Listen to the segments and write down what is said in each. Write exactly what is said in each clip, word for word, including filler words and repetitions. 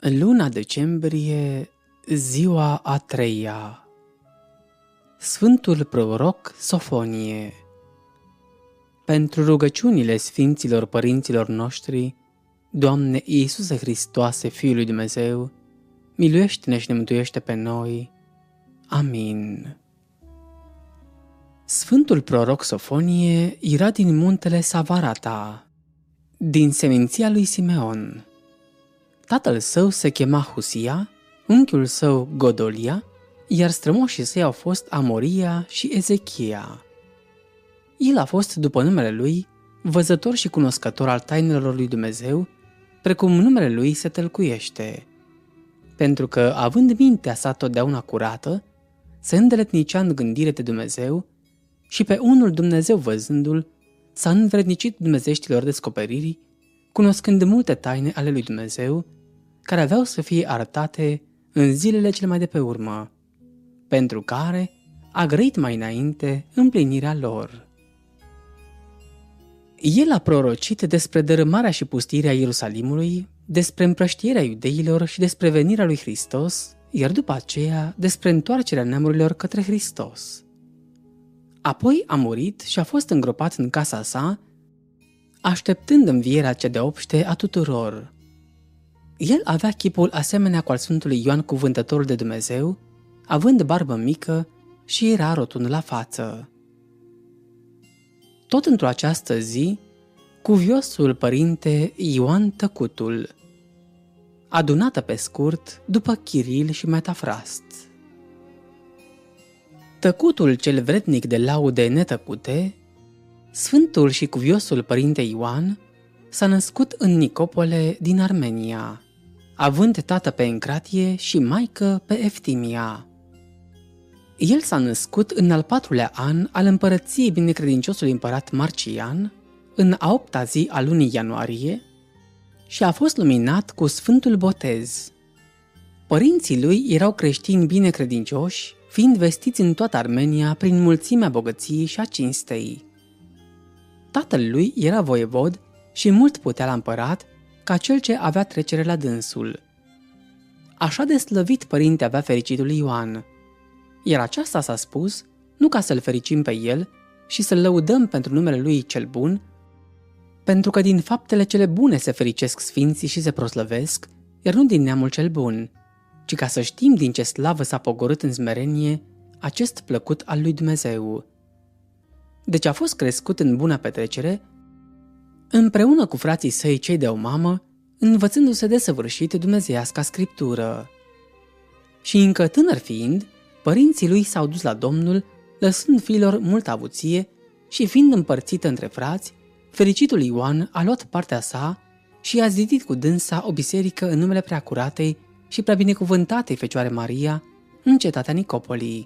În luna decembrie, ziua a treia. Sfântul proroc Sofonie. Pentru rugăciunile sfinților părinților noștri, Doamne Iisuse Hristoase, Fiul lui Dumnezeu, miluiește-ne și ne mântuiește pe noi. Amin. Sfântul proroc Sofonie era din muntele Savarata, din seminția lui Simeon. Tatăl său se chema Husia, unchiul său Godolia, iar strămoșii săi au fost Amoria și Ezechia. El a fost, după numele lui, văzător și cunoscător al tainelor lui Dumnezeu, precum numele lui se tălcuiește, pentru că, având mintea sa totdeauna curată, se îndeletnicea în gândire de Dumnezeu și pe unul Dumnezeu văzându-l, s-a învrednicit dumnezeștilor descoperiri, cunoscând multe taine ale lui Dumnezeu, care aveau să fie arătate în zilele cele mai de pe urmă, pentru care a grăit mai înainte împlinirea lor. El a prorocit despre dărâmarea și pustirea Ierusalimului, despre împrăștierea iudeilor și despre venirea lui Hristos, iar după aceea despre întoarcerea neamurilor către Hristos. Apoi a murit și a fost îngropat în casa sa, așteptând învierea cea de obște a tuturor. El avea chipul asemenea cu al Sfântului Ioan Cuvântătorul de Dumnezeu, având barbă mică și era rotund la față. Tot într-o această zi, cuviosul părinte Ioan Tăcutul, adunată pe scurt după Chiril și Metafrast. Tăcutul cel vrednic de laude netăcute, sfântul și cuviosul părinte Ioan, s-a născut în Nicopole din Armenia, având tată pe Encratie și maică pe Eftimia. El s-a născut în al patrulea an al împărăției binecredinciosului împărat Marcian, în a opta zi a lunii ianuarie, și a fost luminat cu sfântul botez. Părinții lui erau creștini binecredincioși, fiind vestiți în toată Armenia prin mulțimea bogăției și a cinstei. Tatăl lui era voievod și mult putea la împărat ca cel ce avea trecere la dânsul. Așa de slăvit părinte avea fericitul Ioan, iar aceasta s-a spus nu ca să-l fericim pe el și să-l lăudăm pentru numele lui cel bun, pentru că din faptele cele bune se fericesc sfinții și se proslăvesc, iar nu din neamul cel bun, ci ca să știm din ce slavă s-a pogorât în smerenie acest plăcut al lui Dumnezeu. Deci a fost crescut în bună petrecere, împreună cu frații săi cei de o mamă, învățându-se desăvârșit dumnezeiasca scriptură. Și încă tânăr fiind, părinții lui s-au dus la Domnul, lăsând fiilor multă avuție și fiind împărțită între frați, fericitul Ioan a luat partea sa și a zidit cu dânsa o biserică în numele Preacuratei și prea binecuvântatei Fecioare Maria în cetatea Nicopolii.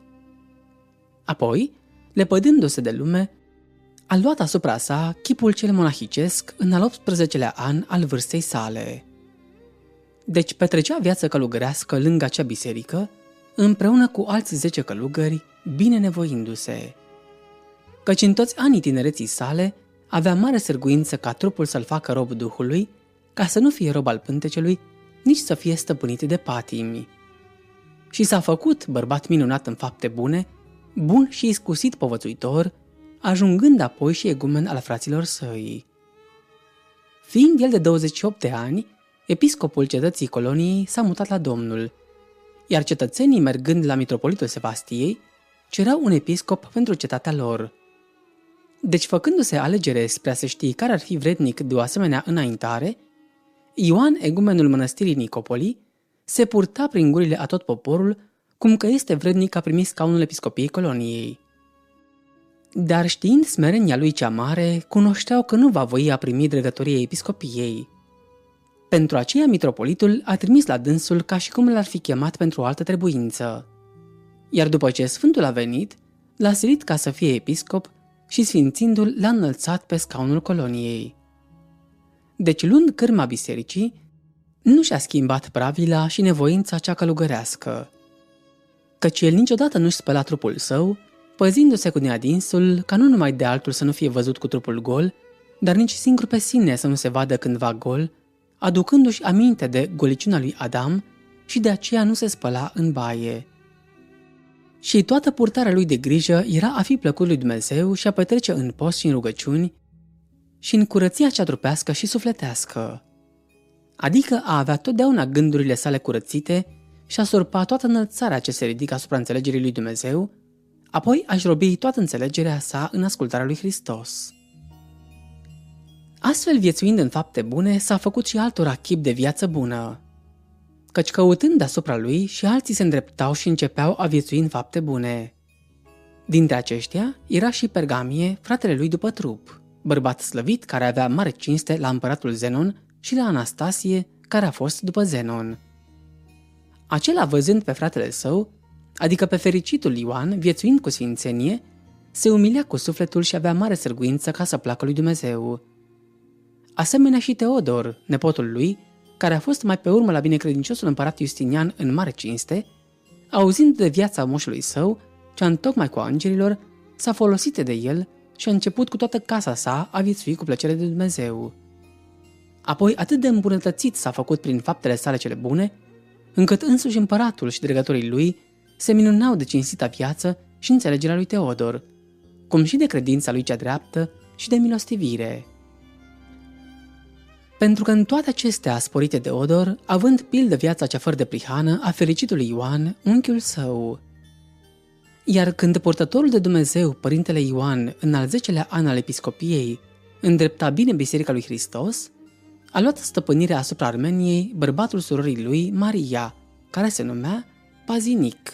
Apoi, lepădându-se de lume, a luat asupra sa chipul cel monahicesc în al optsprezecelea an al vârstei sale. Deci petrecea viață călugărească lângă acea biserică, împreună cu alți zece călugări, bine nevoindu-se. Căci în toți anii tinereții sale avea mare sârguință ca trupul să-l facă rob Duhului, ca să nu fie rob al pântecelui, nici să fie stăpânit de patimi. Și s-a făcut bărbat minunat în fapte bune, bun și iscusit povățuitor, ajungând apoi și egumen al fraților săi. Fiind el de douăzeci și opt de ani, episcopul cetății coloniei s-a mutat la Domnul, iar cetățenii, mergând la mitropolitul Sebastiei, cereau un episcop pentru cetatea lor. Deci, făcându-se alegere spre a se ști care ar fi vrednic de o asemenea înaintare, Ioan, egumenul mănăstirii Nicopoli, se purta prin gurile a tot poporul, cum că este vrednic a primi scaunul episcopiei coloniei. Dar știind smerenia lui cea mare, cunoșteau că nu va voi a primi dregătoria episcopiei. Pentru aceea mitropolitul a trimis la dânsul ca și cum l-ar fi chemat pentru o altă trebuință. Iar după ce sfântul a venit, l-a silit ca să fie episcop și sfințindu-l l-a înălțat pe scaunul coloniei. Deci, luând cârma bisericii, nu și-a schimbat pravila și nevoința cea călugărească, căci el niciodată nu-și spăla trupul său, păzindu-se cu neadinsul ca nu numai de altul să nu fie văzut cu trupul gol, dar nici singur pe sine să nu se vadă cândva gol, aducându-și aminte de goliciunea lui Adam și de aceea nu se spăla în baie. Și toată purtarea lui de grijă era a fi plăcut lui Dumnezeu și a petrece în post și în rugăciuni și în curăția cea trupească și sufletească. Adică a avea totdeauna gândurile sale curățite și a surpa toată înălțarea ce se ridică asupra înțelegerii lui Dumnezeu, apoi a-și robi toată înțelegerea sa în ascultarea lui Hristos. Astfel, viețuind în fapte bune, s-a făcut și altora chip de viață bună, căci căutând deasupra lui și alții se îndreptau și începeau a viețui în fapte bune. Dintre aceștia era și Pergamie, fratele lui după trup, bărbat slăvit care avea mare cinste la împăratul Zenon și la Anastasie, care a fost după Zenon. Acela, văzând pe fratele său, adică pe fericitul Ioan, viețuind cu sfințenie, se umilia cu sufletul și avea mare sârguință ca să placă lui Dumnezeu. Asemenea și Teodor, nepotul lui, care a fost mai pe urmă la binecredinciosul împărat Justinian în mare cinste, auzind de viața moșului său, cea întocmai cu a îngerilor, s-a folosit de el și a început cu toată casa sa a viețui cu plăcere de Dumnezeu. Apoi atât de îmbunătățit s-a făcut prin faptele sale cele bune, încât însuși împăratul și dregătorii lui se minunau de cinstita viață și înțelegerea lui Teodor, cum și de credința lui cea dreaptă și de milostivire. Pentru că în toate acestea a sporit Teodor, având pildă viața cea fără de prihană a fericitului Ioan, unchiul său. Iar când purtătorul de Dumnezeu, părintele Ioan, în al zecelea an al episcopiei, îndrepta bine biserica lui Hristos, a luat stăpânirea asupra Armeniei bărbatul surorii lui, Maria, care se numea Pazinic.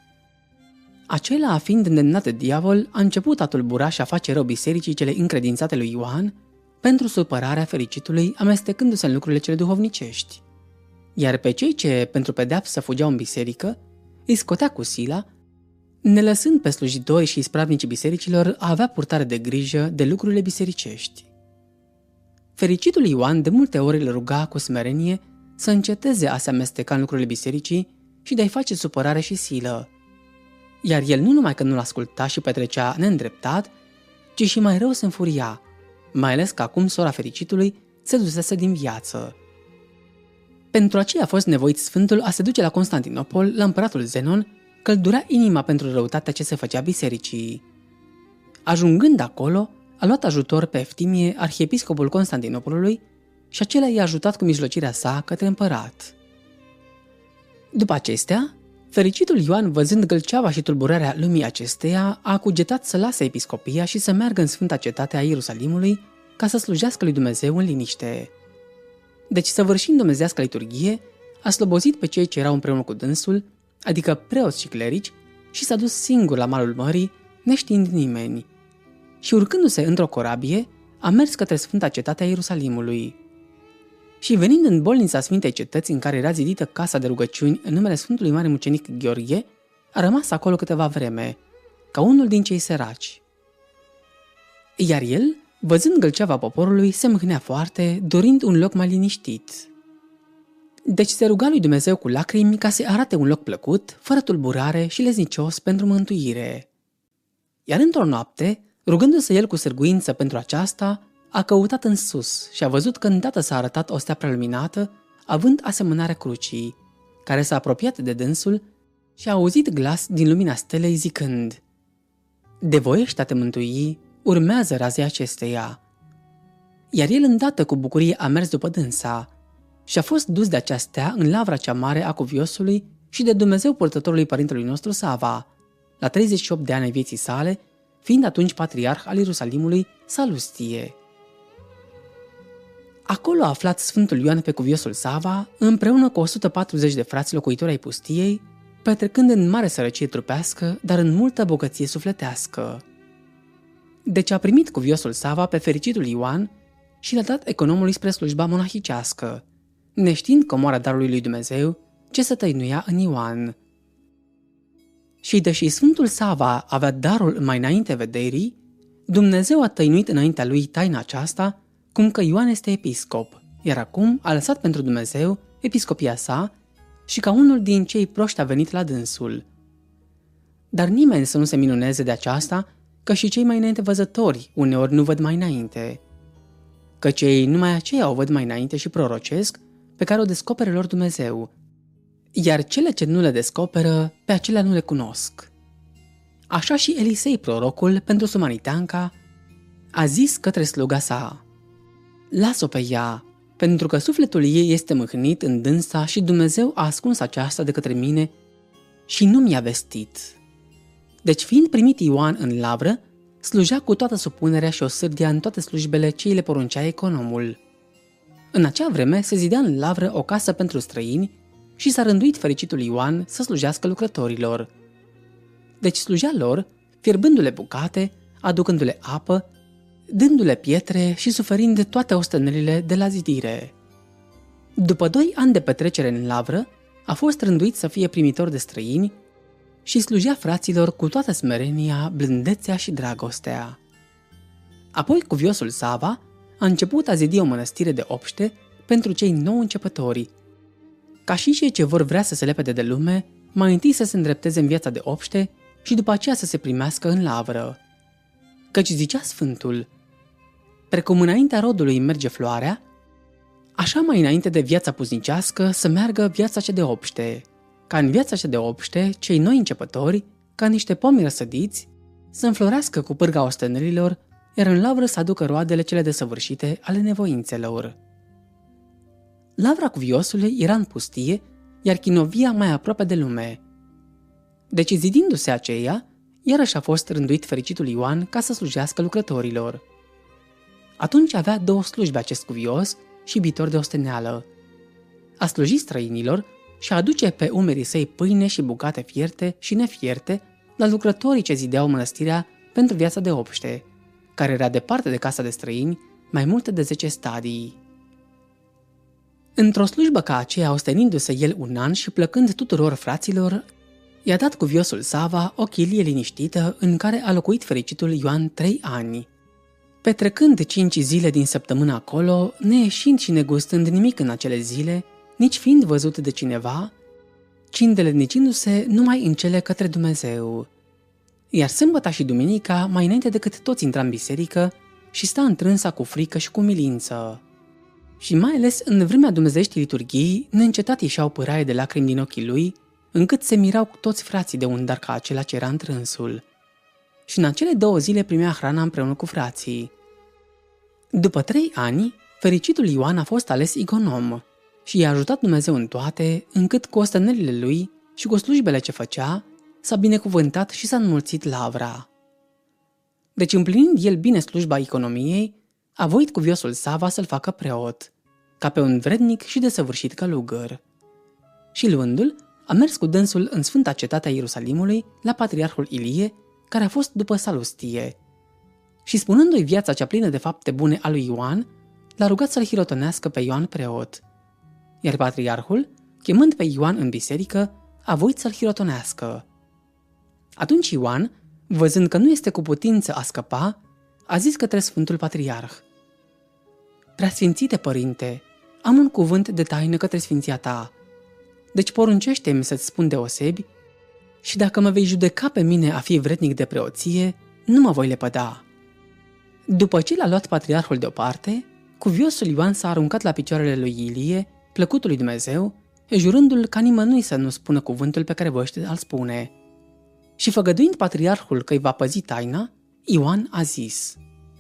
Acela, fiind îndemnat de diavol, a început a tulbura și a face rău bisericii cele încredințate lui Ioan, pentru supărarea fericitului, amestecându-se în lucrurile cele duhovnicești. Iar pe cei ce, pentru pedeapsă, fugeau în biserică, îi scotea cu sila, ne lăsând pe slujitori și ispravnicii bisericilor a avea purtare de grijă de lucrurile bisericești. Fericitul Ioan de multe ori îl ruga cu smerenie să înceteze a se amesteca în lucrurile bisericii și de a-i face supărare și silă. Iar el nu numai că nu l-asculta și petrecea neîndreptat, ci și mai rău se înfuria, mai ales că acum sora fericitului se dusese din viață. Pentru aceea a fost nevoit Sfântul a se duce la Constantinopol, la împăratul Zenon, că îl durea inima pentru răutatea ce se făcea bisericii. Ajungând acolo, a luat ajutor pe Eftimie, arhiepiscopul Constantinopolului, și acela i-a ajutat cu mijlocirea sa către împărat. După acestea, fericitul Ioan, văzând gâlceava și tulburarea lumii acesteia, a cugetat să lase episcopia și să meargă în Sfânta Cetate a Ierusalimului ca să slujească lui Dumnezeu în liniște. Deci, săvârșind dumnezească liturghie, a slobozit pe cei ce erau împreună cu dânsul, adică preoți și clerici, și s-a dus singur la malul mării, neștiind nimeni. Și urcându-se într-o corabie, a mers către Sfânta Cetate a Ierusalimului. Și venind în bolnița Sfintei Cetăți în care era zidită casa de rugăciuni în numele Sfântului Mare Mucenic Gheorghe, a rămas acolo câteva vreme, ca unul din cei săraci. Iar el, văzând gâlceava poporului, se mâhnea foarte, dorind un loc mai liniștit. Deci se ruga lui Dumnezeu cu lacrimi ca să arate un loc plăcut, fără tulburare și leznicios pentru mântuire. Iar într-o noapte, rugându-se el cu sârguință pentru aceasta, a căutat în sus și a văzut că îndată s-a arătat o stea preluminată, având asemănarea crucii, care s-a apropiat de dânsul și a auzit glas din lumina stelei zicând: „De voiești a te mântui, urmează razia acesteia." Iar el îndată cu bucurie a mers după dânsa și a fost dus de acea stea în lavra cea mare a cuviosului și de Dumnezeu purtătorului părintelui nostru Sava, la treizeci și opt de ani ai vieții sale, fiind atunci patriarh al Ierusalimului, Salustie. Acolo a aflat Sfântul Ioan pe cuviosul Sava, împreună cu o sută patruzeci de frați locuitori ai pustiei, petrecând în mare sărăcie trupească, dar în multă bogăție sufletească. Deci a primit cuviosul Sava pe fericitul Ioan și l-a dat economului spre slujba monahicească, neștiind comoara darului lui Dumnezeu ce se tăinuia în Ioan. Și deși Sfântul Sava avea darul mai înainte vederii, Dumnezeu a tăinuit înaintea lui taina aceasta, cum că Ioan este episcop, iar acum a lăsat pentru Dumnezeu episcopia sa și ca unul din cei proști a venit la dânsul. Dar nimeni să nu se minuneze de aceasta, că și cei mai înainte văzători uneori nu văd mai înainte. căci ei numai aceia o văd mai înainte și prorocesc, pe care o descoperă lor Dumnezeu, iar cele ce nu le descoperă, pe acelea nu le cunosc. Așa și Elisei prorocul, pentru Sumaniteanca, a zis către sluga sa: las-o pe ea, pentru că sufletul ei este mâhnit în dânsa și Dumnezeu a ascuns aceasta de către mine și nu mi-a vestit. Deci, fiind primit Ioan în lavră, slujea cu toată supunerea și osârdia în toate slujbele ce îi le poruncea economul. În acea vreme se zidea în lavră o casă pentru străini și s-a rânduit fericitul Ioan să slujească lucrătorilor. Deci slujea lor, fierbându-le bucate, aducându-le apă, dându-le pietre și suferind de toate ostenelile de la zidire. După doi ani de petrecere în lavră, a fost rânduit să fie primitor de străini și slujea fraților cu toată smerenia, blândețea și dragostea. Apoi cuviosul Sava a început a zidi o mănăstire de obște pentru cei nou începători, ca și cei ce vor vrea să se lepede de lume, mai întâi să se îndrepteze în viața de obște și după aceea să se primească în lavră. Căci zicea Sfântul: precum înaintea rodului merge floarea, așa mai înainte de viața puznicească să meargă viața cea de obște, ca în viața cea de obște cei noi începători, ca niște pomi răsădiți, să înflorească cu pârga ostenelilor, iar în lavră să aducă roadele cele desăvârșite ale nevoințelor. Lavra cuviosului era în pustie, iar chinovia mai aproape de lume. Deci, zidindu-se aceea, iarăși a fost rânduit fericitul Ioan ca să slujească lucrătorilor. Atunci avea două slujbe acest cuvios și iubitor de osteneală: a sluji străinilor și a aduce pe umerii săi pâine și bucate fierte și nefierte la lucrătorii ce zideau mănăstirea pentru viața de obște, care era departe de casa de străini mai multe de zece stadii. Într-o slujbă ca aceea, ostenindu-se el un an și plăcând tuturor fraților, i-a dat cuviosul Sava o chilie liniștită în care a locuit fericitul Ioan trei ani. Petrecând cinci zile din săptămână acolo, neieșind și negustând nimic în acele zile, nici fiind văzut de cineva, ci îndelenicindu-se numai în cele către Dumnezeu. Iar sâmbăta și duminica, mai înainte decât toți intra în biserică, și sta întrânsa cu frică și cu milință. Și mai ales în vremea dumnezeieștii liturghii, neîncetat ieșeau pâraie de lacrimi din ochii lui, încât se mirau cu toți frații de un dar ca acela ce era întrânsul. Și în acele două zile primea hrana împreună cu frații. După trei ani, fericitul Ioan a fost ales igonom și i-a ajutat Dumnezeu în toate, încât cu ostenelile lui și cu slujbele ce făcea, s-a binecuvântat și s-a înmulțit lavra. Deci, împlinind el bine slujba economiei, a voit cuviosul Sava să-l facă preot, ca pe un vrednic și desăvârșit călugăr. Și luându-l, a mers cu dânsul în sfânta cetate a Ierusalimului la patriarhul Ilie, care a fost după Salustie. Și spunându-i viața cea plină de fapte bune a lui Ioan, l-a rugat să-l hirotonească pe Ioan preot. Iar patriarhul, chemând pe Ioan în biserică, a voit să-l hirotonească. Atunci Ioan, văzând că nu este cu putință a scăpa, a zis către Sfântul Patriarh: Preasfințite părinte, am un cuvânt de taină către sfinția ta, deci poruncește-mi să-ți spun deosebi și dacă mă vei judeca pe mine a fi vrednic de preoție, nu mă voi lepăda. După ce l-a luat patriarhul deoparte, cuviosul Ioan s-a aruncat la picioarele lui Ilie, plăcutul lui Dumnezeu, jurându-l ca nimănui să nu spună cuvântul pe care voiește al spune. Și făgăduind patriarhul că îi va păzi taina, Ioan a zis: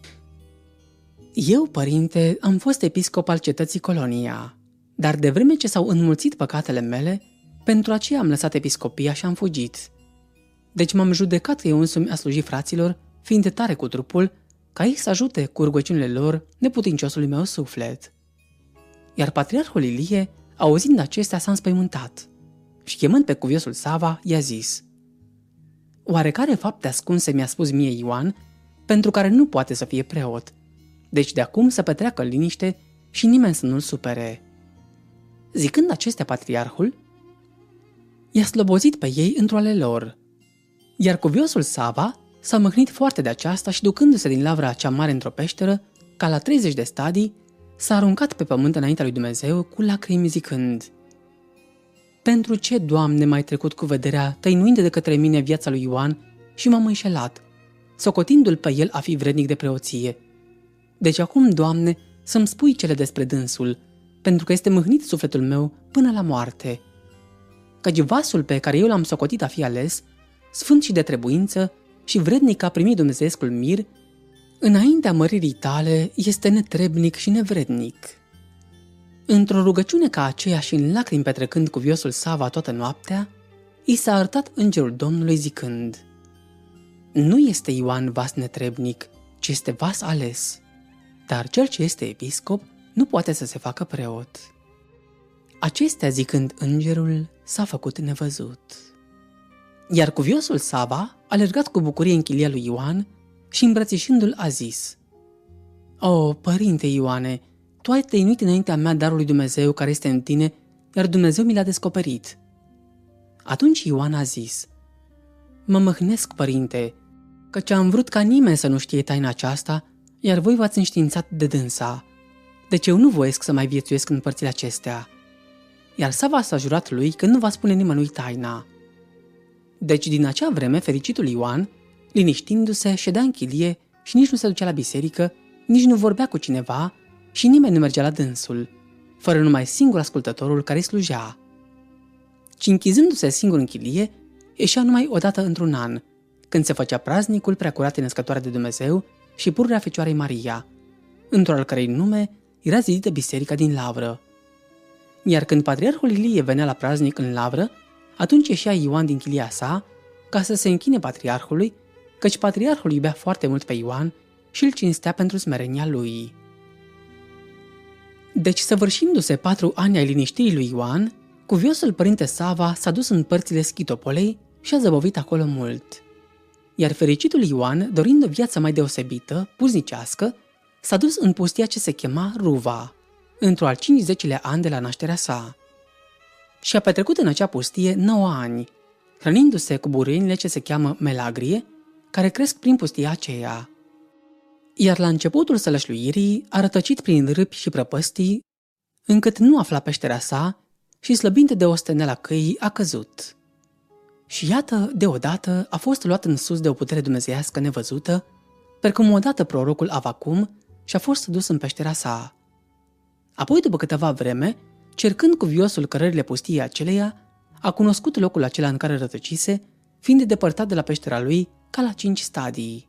Eu, părinte, am fost episcop al cetății Colonia, dar de vreme ce s-au înmulțit păcatele mele, pentru aceea am lăsat episcopia și am fugit. Deci m-am judecat eu însumi a sluji fraților, fiind tare cu trupul, ca ei să ajute cu rugăciunile lor neputinciosului meu suflet. Iar patriarhul Ilie, auzind acestea, s-a înspăimântat și chemând pe cuviosul Sava, i-a zis: Oarecare fapte ascunse mi-a spus mie Ioan, pentru care nu poate să fie preot, deci de acum să petreacă liniște și nimeni să nu-l supere. Zicând acestea, patriarhul i-a slobozit pe ei într-o ale lor, iar cuviosul Sava s-a mâhnit foarte de aceasta și, ducându-se din lavra cea mare într-o peșteră, ca la treizeci de stadii, s-a aruncat pe pământ înaintea lui Dumnezeu cu lacrimi zicând: Pentru ce, Doamne, m-ai trecut cu vederea, tăinuind de către mine viața lui Ioan și m-am înșelat, socotindu-l pe el a fi vrednic de preoție? Deci acum, Doamne, să-mi spui cele despre dânsul, pentru că este mâhnit sufletul meu până la moarte. Căci vasul pe care eu l-am socotit a fi ales, sfânt și de trebuință și vrednic a primi dumnezeescul mir, înaintea măririi tale este netrebnic și nevrednic. Într-o rugăciune ca aceea și în lacrimi petrecând cu viosul Sava toată noaptea, i s-a arătat îngerul Domnului zicând: nu este Ioan vas netrebnic, ci este vas ales, dar cel ce este episcop nu poate să se facă preot. Acestea zicând îngerul, s-a făcut nevăzut. Iar cuviosul Sava a alergat cu bucurie în chilia lui Ioan și îmbrățișându-l a zis: O, părinte Ioane, tu ai tăinuit înaintea mea darul lui Dumnezeu care este în tine, iar Dumnezeu mi l-a descoperit. Atunci Ioan a zis: mă măhnesc, părinte, căci am vrut ca nimeni să nu știe taina aceasta, iar voi v-ați înștiințat de dânsa. Deci eu nu voiesc să mai viețuiesc în părțile acestea. Iar Sava s-a jurat lui că nu va spune nimănui taina. Deci din acea vreme fericitul Ioan, liniștindu-se, ședea în chilie și nici nu se ducea la biserică, nici nu vorbea cu cineva și nimeni nu mergea la dânsul, fără numai singur ascultătorul care îi slujea. Ci închizându-se singur în chilie, ieșea numai odată într-un an, când se făcea praznicul Preacuratei Născătoare de Dumnezeu și Pururea Fecioarei Maria, într-o al cărei nume era zidită biserica din Lavră. Iar când patriarhul Ilie venea la praznic în Lavră, atunci ieșea Ioan din chilia sa ca să se închine patriarhului, căci patriarhul iubea foarte mult pe Ioan și îl cinstea pentru smerenia lui. Deci, săvârșindu-se patru ani ai liniștirii lui Ioan, cuviosul părinte Sava s-a dus în părțile Schitopolei și a zăbovit acolo mult. Iar fericitul Ioan, dorind o viață mai deosebită, puznicească, s-a dus în pustia ce se chema Ruva, într-o al cincizecilea an de la nașterea sa. Și a petrecut în acea pustie nouă ani, hrănindu-se cu buruienile ce se cheamă melagrie, care cresc prin pustia aceea. Iar la începutul sălășluirii a rătăcit prin râpi și prăpăstii, încât nu afla peșterea sa și, slăbind de osteneala căii, a căzut. Și iată, deodată, a fost luat în sus de o putere dumnezeiască nevăzută, precum odată prorocul Avacum și a fost dus în peștera sa. Apoi, după câteva vreme, cercând cu viosul cărările pustiei aceleia, a cunoscut locul acela în care rătăcise, fiind depărtat de la peștera lui ca la cinci stadii.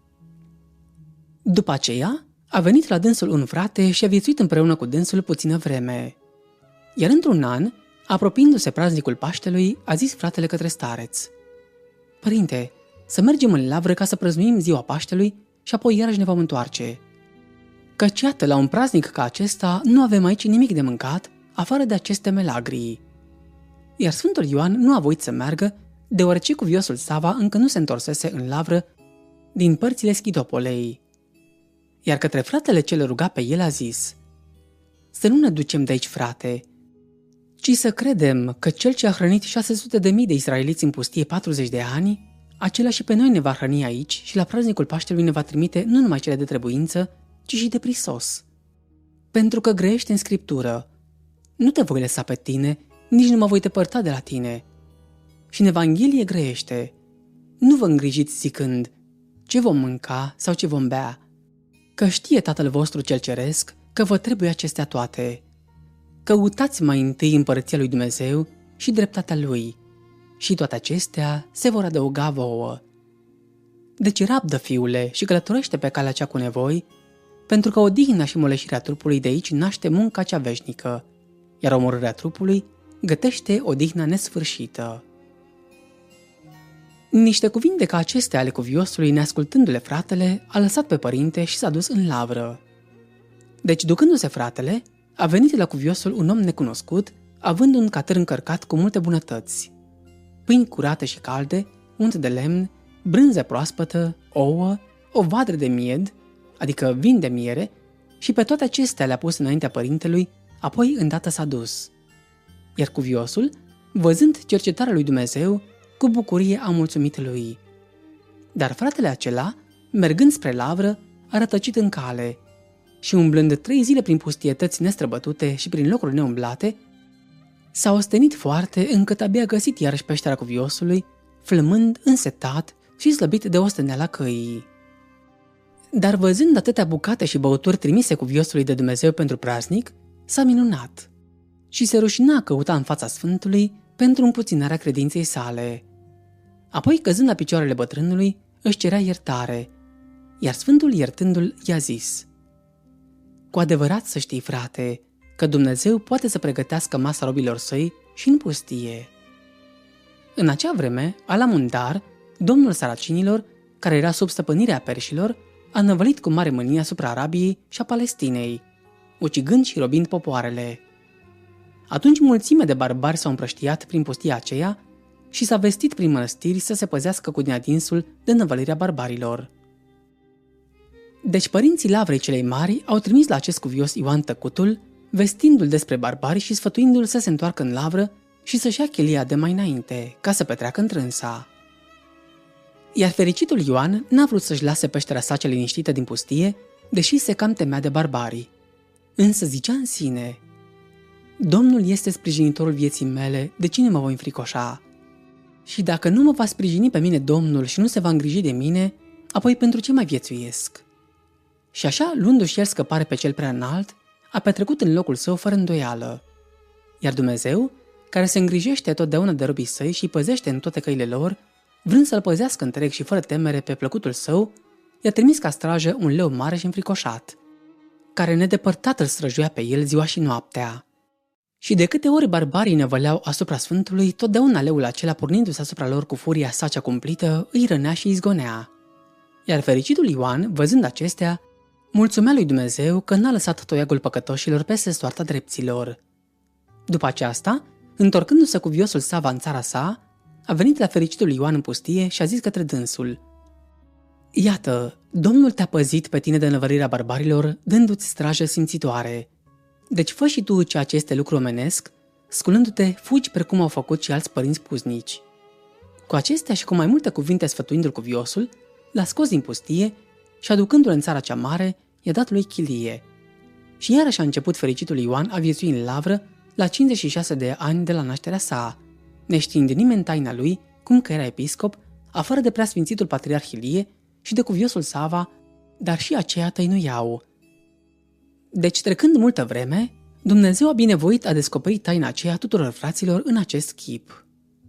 După aceea, a venit la dânsul un frate și a viețuit împreună cu dânsul puțină vreme. Iar într-un an, apropiindu-se praznicul Paștelui, a zis fratele către stareț: Părinte, să mergem în Lavră ca să prăznuim ziua Paștelui și apoi iarăși ne vom întoarce. Căci iată, la un praznic ca acesta nu avem aici nimic de mâncat, afară de aceste melagrii. Iar Sfântul Ioan nu a voit să meargă, deoarece cuviosul Sava încă nu se întorsese în Lavră din părțile Schitopolei. Iar către fratele ce le ruga pe el a zis: Să nu ne ducem de aici, frate, ci să credem că cel ce a hrănit șase sute de mii de israeliți în pustie patruzeci de ani, acela și pe noi ne va hrăni aici și la praznicul Paștelui ne va trimite nu numai cele de trebuință, ci și de prisos. Pentru că grăiește în Scriptură: Nu te voi lăsa pe tine, nici nu mă voi depărta de la tine. Și în Evanghelie grăiește: Nu vă îngrijiți zicând: Ce vom mânca sau ce vom bea? Că știe Tatăl vostru cel ceresc că vă trebuie acestea toate. Căutați mai întâi împărăția lui Dumnezeu și dreptatea lui, și toate acestea se vor adăuga vouă. Deci rabdă, fiule, și călătorește pe calea cea cu nevoi, pentru că odihna și moleșirea trupului de aici naște munca cea veșnică, iar omorârea trupului gătește odihna nesfârșită. Niște cuvinte ca acestea ale cuviosului, neascultându-le fratele, a lăsat pe părinte și s-a dus în Lavră. Deci, ducându-se fratele, a venit la cuviosul un om necunoscut, având un catâr încărcat cu multe bunătăți: pâini curate și calde, unt de lemn, brânză proaspătă, ouă, o vadră de mied, adică vin de miere, și pe toate acestea le-a pus înaintea părintelui, apoi îndată s-a dus. Iar cuviosul, văzând cercetarea lui Dumnezeu, cu bucurie a mulțumit lui. Dar fratele acela, mergând spre Lavră, a rătăcit în cale și, umblând trei zile prin pustietăți nestrăbătute și prin locuri neumblate, s-a ostenit foarte încât abia a găsit iarăși peștera cuviosului, flămând, însetat și slăbit de osteneala căii. Dar văzând atâtea bucate și băuturi trimise cuviosului de Dumnezeu pentru praznic, s-a minunat și se rușina a căuta în fața Sfântului pentru împuținarea credinței sale. Apoi, căzând la picioarele bătrânului, își cerea iertare, iar Sfântul, iertându-l, i-a zis: cu adevărat să știi, frate, că Dumnezeu poate să pregătească masa robilor săi și în pustie. În acea vreme, Alamundar, domnul saracinilor, care era sub stăpânirea perșilor, a năvălit cu mare mânie asupra Arabiei și a Palestinei, ucigând și robind popoarele. Atunci mulțime de barbari s-au împrăștiat prin pustia aceea și s-a vestit prin mănăstiri să se păzească cu din adinsul de năvălirea barbarilor. Deci părinții Lavrei celei mari au trimis la acest cuvios Ioan Tăcutul, vestindu-l despre barbari și sfătuindu-l să se întoarcă în lavră și să-și ia chelia de mai înainte, ca să petreacă întrânsa. Iar fericitul Ioan n-a vrut să-și lase peștera sa cea liniștită din pustie, deși se cam temea de barbarii. Însă zicea în sine: Domnul este sprijinitorul vieții mele, de cine mă voi înfricoșa? Și dacă nu mă va sprijini pe mine Domnul și nu se va îngriji de mine, apoi pentru ce mai viețuiesc? Și așa, luându-și el scăpare pe cel prea înalt, a petrecut în locul său fără îndoială. Iar Dumnezeu, care se îngrijește totdeauna de robii săi și îi păzește în toate căile lor, vrând să-l păzească întreg și fără temere pe plăcutul său, i-a trimis ca strajă un leu mare și înfricoșat, care nedepărtat îl străjuia pe el ziua și noaptea. Și de câte ori barbarii năvăleau asupra Sfântului, totdeauna leul acela, pornindu-se asupra lor cu furia sa cea cumplită, îi rănea și îi izgonea. Iar fericitul Ioan, văzând acestea, mulțumea lui Dumnezeu că n-a lăsat toiagul păcătoșilor peste soarta drepților. După aceasta, întorcându-se cu viosul Sava în țara sa, a venit la fericitul Ioan în pustie și a zis către dânsul: Iată, Domnul te-a păzit pe tine de năvălirea barbarilor, dându-ți strajă simțitoare. Deci fă și tu ceea ce este lucru omenesc, sculându-te, fugi precum au făcut și alți părinți puznici. Cu acestea și cu mai multe cuvinte sfătuindu-l cu viosul, l-a scos din pustie și, aducându-l în țara cea mare, i-a dat lui chilie. Și iarăși a început fericitul Ioan a viețui în lavră la cincizeci și șase de ani de la nașterea sa, neștiind nimeni taina lui, cum că era episcop, afară de preasfințitul patriarh Ilie și de cuviosul Sava, dar și aceea tăinuiau. Deci, trecând multă vreme, Dumnezeu a binevoit a descoperi taina aceea tuturor fraților în acest chip.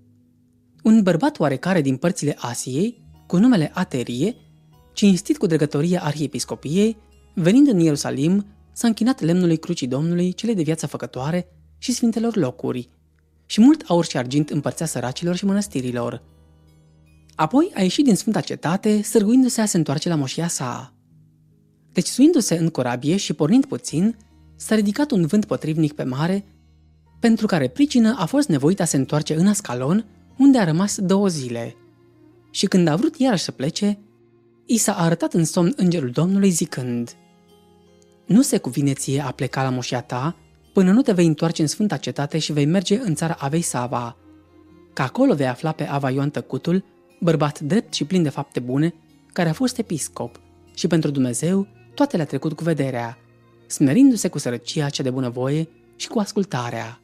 Un bărbat oarecare din părțile Asiei, cu numele Aterie, cinstit cu dregătoria arhiepiscopiei, venind în Ierusalim, s-a închinat lemnului crucii Domnului, cele de viață făcătoare și sfintelor locuri, și mult aur și argint împărțea săracilor și mănăstirilor. Apoi a ieșit din sfânta cetate, sârguindu-se a se întoarce la moșia sa. Deci, suindu-se în corabie și pornind puțin, s-a ridicat un vânt potrivnic pe mare, pentru care pricină a fost nevoit a se întoarce în Ascalon, unde a rămas două zile. Și când a vrut iarăși să plece, i s-a arătat în somn îngerul Domnului zicând: Nu se cuvine ție a pleca la moșia ta, până nu te vei întoarce în sfânta cetate și vei merge în țara Avei Sava, că acolo vei afla pe Ava Ioan Tăcutul, bărbat drept și plin de fapte bune, care a fost episcop și pentru Dumnezeu toate le-a trecut cu vederea, smerindu-se cu sărăcia cea de bunăvoie și cu ascultarea.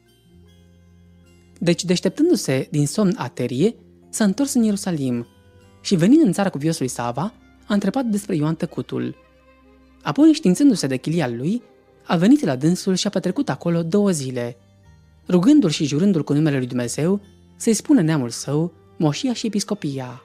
Deci, deșteptându-se din somn Aterie, s-a întors în Ierusalim și, venind în țara cuviosului Sava, a întrebat despre Ioan Tăcutul. Apoi, științându-se de chilia lui, a venit la dânsul și a petrecut acolo două zile, rugându-l și jurându-l cu numele lui Dumnezeu să-i spună neamul său, moșia și episcopia.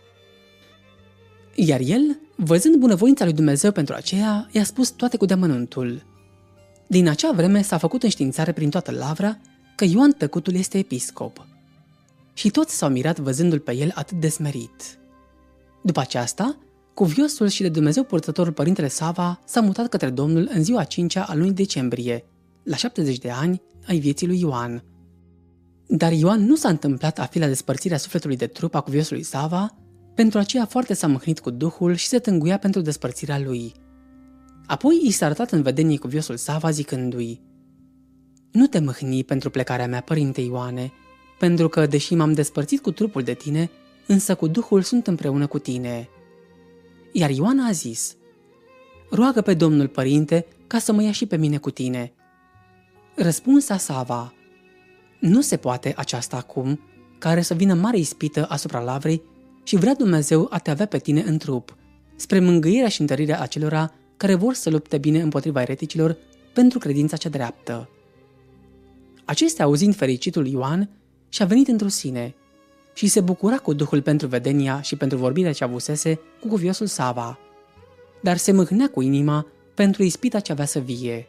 Iar el, văzând bunăvoința lui Dumnezeu pentru aceea, i-a spus toate cu deamănuntul. Din acea vreme s-a făcut înștiințare prin toată lavra că Ioan Tăcutul este episcop. Și toți s-au mirat văzându-l pe el atât de smerit. După aceasta, cuviosul și de Dumnezeu purtătorul părintele Sava s-a mutat către Domnul în ziua a cincea a lunii decembrie, la șaptezeci de ani ai vieții lui Ioan. Dar Ioan nu s-a întâmplat a fi la despărțirea sufletului de trup a cuviosului Sava, pentru aceea foarte s-a mâhnit cu Duhul și se tânguia pentru despărțirea lui. Apoi i s-a arătat în vedenie cuviosul Sava zicându-i: Nu te mâhni pentru plecarea mea, părinte Ioane, pentru că, deși m-am despărțit cu trupul de tine, însă cu Duhul sunt împreună cu tine. Iar Ioan a zis: Roagă pe Domnul, părinte, ca să mă ia și pe mine cu tine. Răspunsa Sava: Nu se poate aceasta acum, care să vină mare ispită asupra lavrei și vrea Dumnezeu a te avea pe tine în trup, spre mângâierea și întărirea acelora care vor să lupte bine împotriva ereticilor pentru credința cea dreaptă. Acestea, auzind fericitul Ioan, și-a venit într-o sine și se bucura cu Duhul pentru vedenia și pentru vorbirea ce avusese cu cuviosul Sava, dar se mâhnea cu inima pentru ispita ce avea să vie.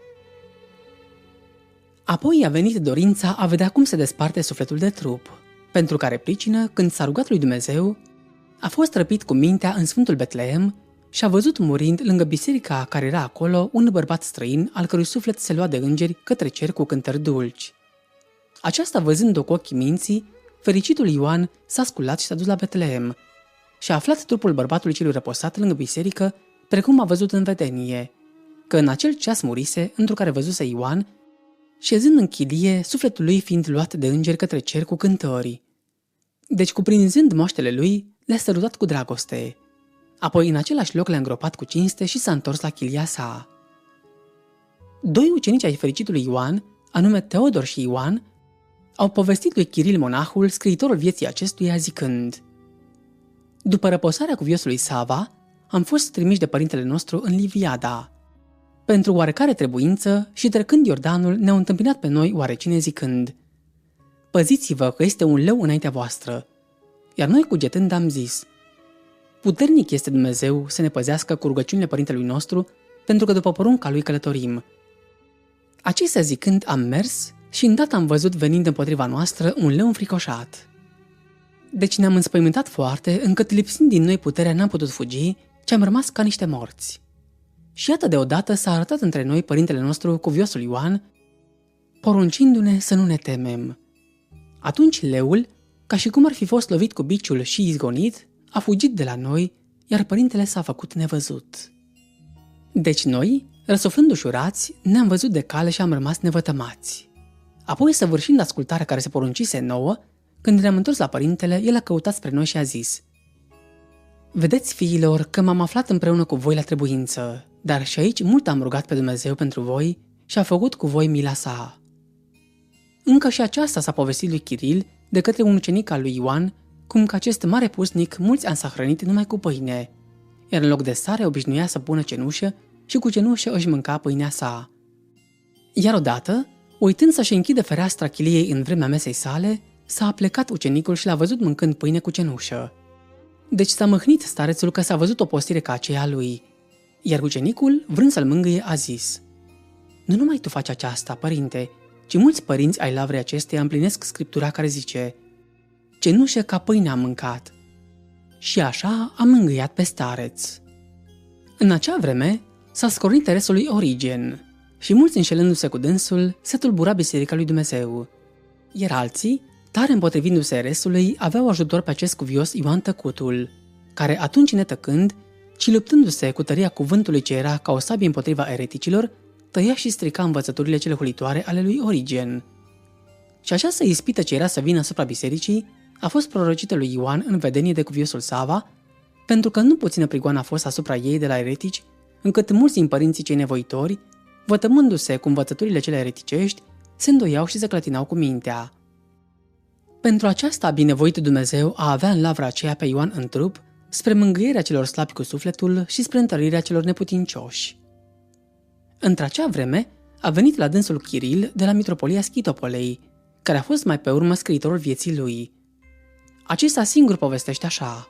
Apoi i-a venit dorința a vedea cum se desparte sufletul de trup, pentru care pricină, când s-a rugat lui Dumnezeu, a fost răpit cu mintea în Sfântul Betleem și a văzut murind lângă biserica care era acolo un bărbat străin al cărui suflet se lua de îngeri către cer cu cântări dulci. Aceasta, văzând-o cu ochii minții, fericitul Ioan s-a sculat și s-a dus la Betleem și a aflat trupul bărbatului celui răposat lângă biserică, precum a văzut în vedenie, că în acel ceas murise, într-o care văzuse Ioan, șezând în chilie, sufletul lui fiind luat de îngeri către cer cu cântări. Deci, cuprinzând moaștele lui, le-a sărutat cu dragoste. Apoi, în același loc, le-a îngropat cu cinste și s-a întors la chilia sa. Doi ucenici ai fericitului Ioan, anume Teodor și Ioan, au povestit lui Chiril monahul, scriitorul vieții acestuia, zicând: după răposarea cuviosului Sava, am fost trimiși de părintele nostru în Liviada. Pentru oarecare trebuință și trecând Iordanul ne-au întâmpinat pe noi oarecine zicând: păziți-vă că este un leu înaintea voastră. Iar noi cugetând am zis: puternic este Dumnezeu să ne păzească cu rugăciunile părintelui nostru, pentru că după porunca lui călătorim. Acestea zicând am mers și îndată am văzut venind împotriva noastră un leu înfricoșat. Deci ne-am înspăimântat foarte, încât lipsind din noi puterea n-am putut fugi, ci am rămas ca niște morți. Și iată deodată s-a arătat între noi părintele nostru, cuviosul Ioan, poruncindu-ne să nu ne temem. Atunci leul, ca și cum ar fi fost lovit cu biciul și izgonit, a fugit de la noi, iar părintele s-a făcut nevăzut. Deci noi, răsuflând ușurați, ne-am văzut de cale și am rămas nevătămați. Apoi, săvârșind ascultarea care se poruncise nouă, când ne-am întors la părintele, el a căutat spre noi și a zis: vedeți, fiilor, că m-am aflat împreună cu voi la trebuință, dar și aici mult am rugat pe Dumnezeu pentru voi și a făcut cu voi mila sa. Încă și aceasta s-a povestit lui Chiril de către un ucenic al lui Ioan, cum că acest mare pusnic mulți a hrănit numai cu pâine, iar în loc de sare obișnuia să pună cenușă și cu cenușă își mânca pâinea sa. Iar odată, uitând să-și închide fereastra chiliei în vremea mesei sale, s-a aplecat ucenicul și l-a văzut mâncând pâine cu cenușă. Deci s-a mâhnit starețul că s-a văzut o postire ca aceea lui, iar ucenicul, vrând să-l mângâie, a zis: nu numai tu faci aceasta, părinte, ci mulți părinți ai lavrei acesteia împlinesc scriptura care zice: cenușă ca pâine am mâncat. Și așa a mângâiat pe stareț. În acea vreme s-a scornit teresul lui Origen și mulți, înșelându-se cu dânsul, se tulbura biserica lui Dumnezeu. Iar alții, tare împotrivindu-se eresului, aveau ajutor pe acest cuvios Ioan Tăcutul, care atunci netăcând, ci luptându-se cu tăria cuvântului ce era ca o sabie împotriva ereticilor, tăia și strica învățăturile cele hulitoare ale lui Origen. Și această ispită ce era să vină asupra bisericii a fost prorocită lui Ioan în vedenie de cuviosul Sava, pentru că nu puțină prigoană a fost asupra ei de la eretici, încât mulți din părinții cei nevoitori, vătămându-se cu învățăturile cele ereticești, se îndoiau și se clătinau cu mintea. Pentru aceasta a binevoit Dumnezeu a avea în lavra aceea pe Ioan în trup, spre mângâierea celor slabi cu sufletul și spre întărirea celor neputincioși. Într-acea vreme a venit la dânsul Chiril de la mitropolia Schitopolei, care a fost mai pe urmă scriitorul vieții lui. Acesta singur povestește așa: